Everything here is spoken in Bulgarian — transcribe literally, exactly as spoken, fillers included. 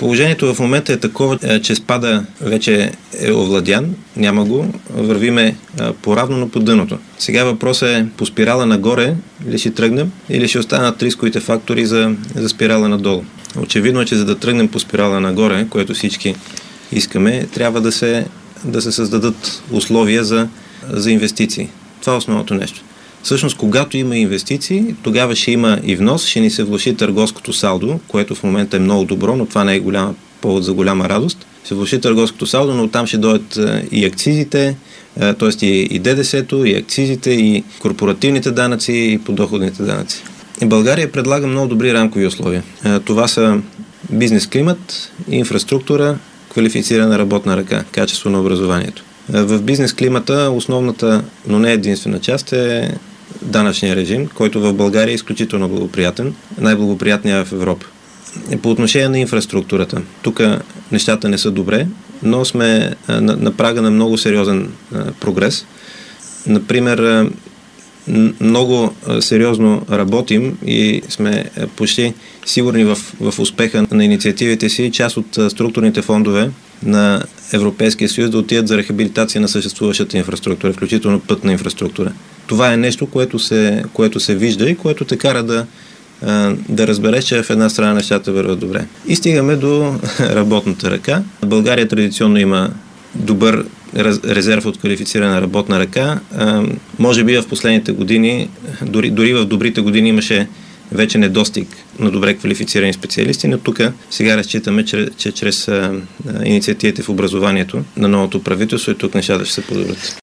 Положението в момента е такова, че спада вече е овладян, няма го, вървиме по-равно, но по дъното. Сега въпросът е по спирала нагоре ли ще тръгнем или ще останат рисковите фактори за, за спирала надолу. Очевидно е, че за да тръгнем по спирала нагоре, което всички искаме, трябва да се, да се създадат условия за, за инвестиции. Това е основното нещо. Всъщност, когато има инвестиции, тогава ще има и внос, ще ни се влоши търговското салдо, което в момента е много добро, но това не е голям повод за голяма радост. Ще влоши търговското салдо, но оттам ще дойдат и акцизите, т.е. и ДДС-то, и акцизите, и корпоративните данъци, и подоходните данъци. И България предлага много добри рамкови условия. Това са бизнес климат, инфраструктура, квалифицирана работна ръка, качество на образованието. В бизнес климата основната, но не единствена част е данъчния режим, който в България е изключително благоприятен, най-благоприятният в Европа. По отношение на инфраструктурата, тук нещата не са добре, но сме на, на прага на много сериозен а, прогрес. Например, много сериозно работим и сме почти сигурни в, в успеха на инициативите си. Част от структурните фондове на Европейския съюз да отидат за рехабилитация на съществуващата инфраструктура, включително пътна инфраструктура. Това е нещо, което се, което се вижда и което те кара да, да разбереш, че в една страна нещата върват добре. И стигаме до работната ръка. България традиционно има добър резерв от квалифицирана работна ръка. Може би в последните години, дори, дори в добрите години имаше вече недостиг на добре квалифицирани специалисти, но тук сега разчитаме, че, че чрез инициативите в образованието на новото правителство и тук нещата ще се подобрят.